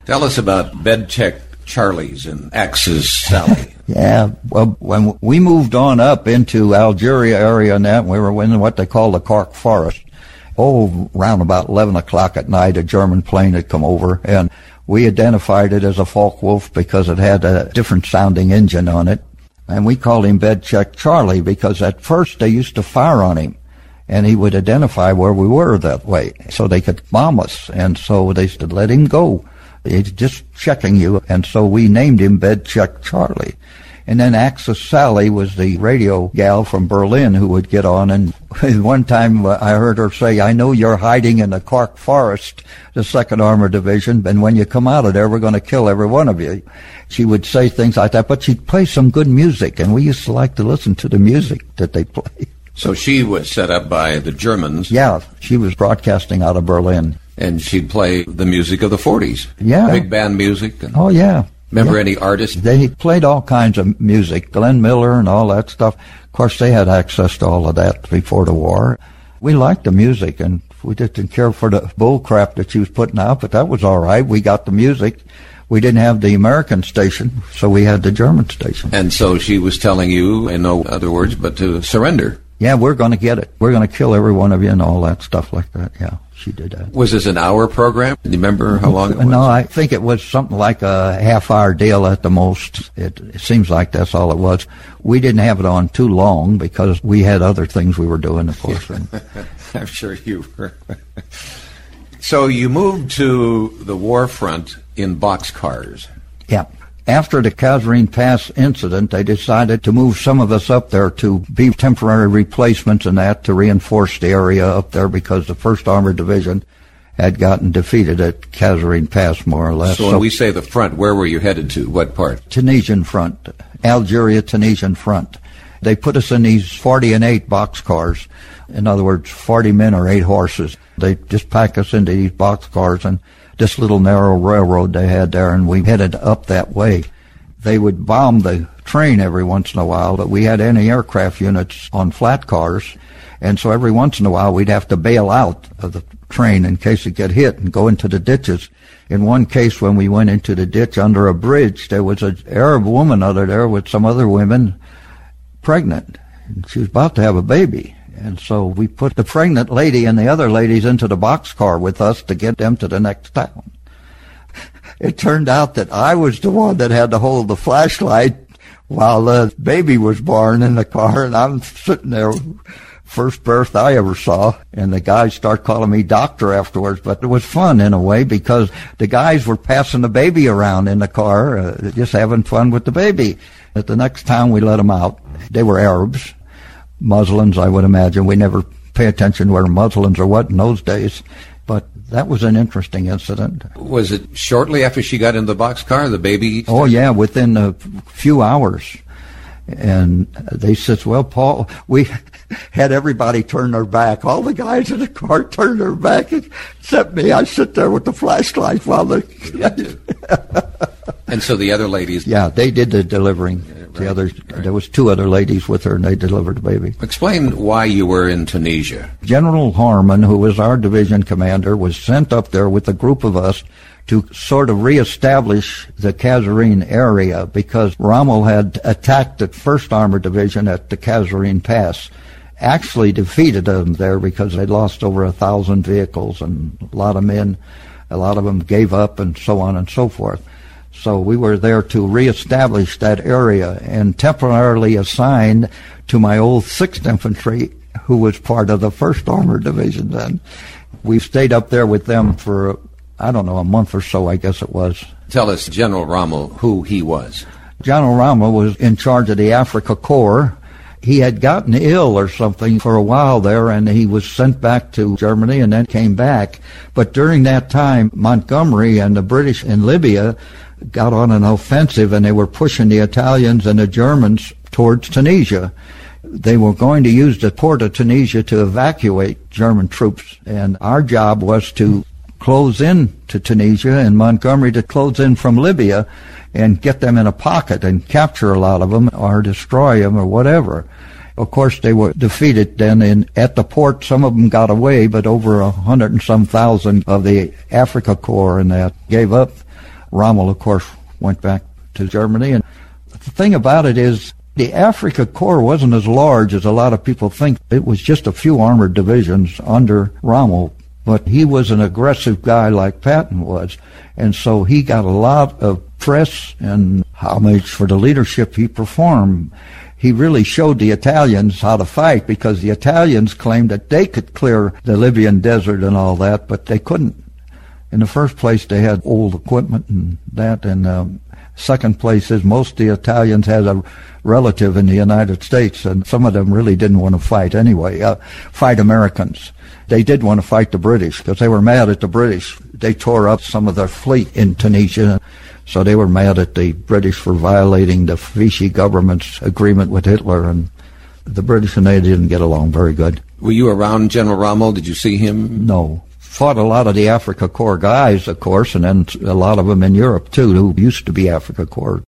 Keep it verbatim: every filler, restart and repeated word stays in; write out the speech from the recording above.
Tell us about Bed Check Charlie's and Axe's Sally. Yeah, well, when we moved on up into Algeria area and that, we were in what they call the Cork Forest. Oh, around about eleven o'clock at night, a German plane had come over, and we identified it as a Focke-Wulf because it had a different sounding engine on it. And we called him Bed Check Charlie because at first they used to fire on him, and he would identify where we were that way so they could bomb us. And so they said, let him go. He's just checking you. And so we named him Bed Check Charlie. And then Axis Sally was the radio gal from Berlin who would get on. And one time I heard her say, I know you're hiding in the Cork Forest, the second Armored Division, and when you come out of there, we're going to kill every one of you. She would say things like that, but she'd play some good music, and we used to like to listen to the music that they played. So she was set up by the Germans. Yeah, she was broadcasting out of Berlin. And she'd play the music of the forties. Yeah. Big band music. And oh, yeah. Remember yeah. any artists? They played all kinds of music, Glenn Miller and all that stuff. Of course, they had access to all of that before the war. We liked the music, and we just didn't care for the bull crap that she was putting out, but that was all right. We got the music. We didn't have the American station, so we had the German station. And so she was telling you, in no other words, but to surrender. Yeah, we're going to get it. We're going to kill every one of you and all that stuff like that. Yeah, she did that. Was this an hour program? Do you remember how long it was? No, I think it was something like a half-hour deal at the most. It, it seems like that's all it was. We didn't have it on too long because we had other things we were doing, of course. I'm sure you were. So you moved to the war front in boxcars. Yeah. After the Kasserine Pass incident, they decided to move some of us up there to be temporary replacements and that to reinforce the area up there because the first Armored Division had gotten defeated at Kasserine Pass, more or less. So when so, we say the front, where were you headed to? What part? Tunisian front. Algeria-Tunisian front. They put us in these forty and eight boxcars. In other words, forty men or eight horses. They just pack us into these boxcars and this little narrow railroad they had there, and we headed up that way. They would bomb the train every once in a while, but we had anti-aircraft units on flat cars, and so every once in a while we'd have to bail out of the train in case it get hit and go into the ditches. In one case, when we went into the ditch under a bridge, there was an Arab woman under there with some other women pregnant. And she was about to have a baby. And so we put the pregnant lady and the other ladies into the boxcar with us to get them to the next town. It turned out that I was the one that had to hold the flashlight while the baby was born in the car, and I'm sitting there, first birth I ever saw, and the guys start calling me doctor afterwards. But it was fun in a way because the guys were passing the baby around in the car, uh, just having fun with the baby. At the next town we let them out. They were Arabs. Muslims, I would imagine. We never pay attention to where Muslims or what in those days. But that was an interesting incident. Was it shortly after she got in the boxcar, the baby started? Oh, yeah, within a few hours. And they said, well, Paul, we had everybody turn their back. All the guys in the car turned their back except me. I sit there with the flashlight while they... And so the other ladies... Yeah, they did the delivering. Yeah, right, the others, right. There was two other ladies with her, and they delivered the baby. Explain why you were in Tunisia. General Harman, who was our division commander, was sent up there with a group of us to sort of reestablish the Kasserine area because Rommel had attacked the first Armored Division at the Kasserine Pass, actually defeated them there because they lost over a thousand vehicles and a lot of men. A lot of them gave up and so on and so forth. So we were there to reestablish that area and temporarily assigned to my old sixth Infantry, who was part of the first Armored Division then. We stayed up there with them for, I don't know, a month or so, I guess it was. Tell us, General Rommel, who he was. General Rommel was in charge of the Africa Corps. He had gotten ill or something for a while there, and he was sent back to Germany and then came back. But during that time, Montgomery and the British in Libya got on an offensive, and they were pushing the Italians and the Germans towards Tunisia. They were going to use the port of Tunisia to evacuate German troops, and our job was to close in to Tunisia and Montgomery to close in from Libya and get them in a pocket and capture a lot of them or destroy them or whatever. Of course, they were defeated then in, at the port. Some of them got away, but over a hundred and some thousand of the Africa Corps and that gave up Rommel, of course, went back to Germany. And the thing about it is the Afrika Korps wasn't as large as a lot of people think. It was just a few armored divisions under Rommel. But he was an aggressive guy like Patton was. And so he got a lot of press and homage for the leadership he performed. He really showed the Italians how to fight, because the Italians claimed that they could clear the Libyan desert and all that, but they couldn't. In the first place, they had old equipment and that, and um, second place is most of the Italians had a relative in the United States, and some of them really didn't want to fight anyway, uh, fight Americans. They did want to fight the British because they were mad at the British. They tore up some of their fleet in Tunisia, so they were mad at the British for violating the Vichy government's agreement with Hitler, and the British and they didn't get along very good. Were you around General Rommel? Did you see him? No. Fought a lot of the Afrika Korps guys, of course, and then a lot of them in Europe, too, who used to be Afrika Korps.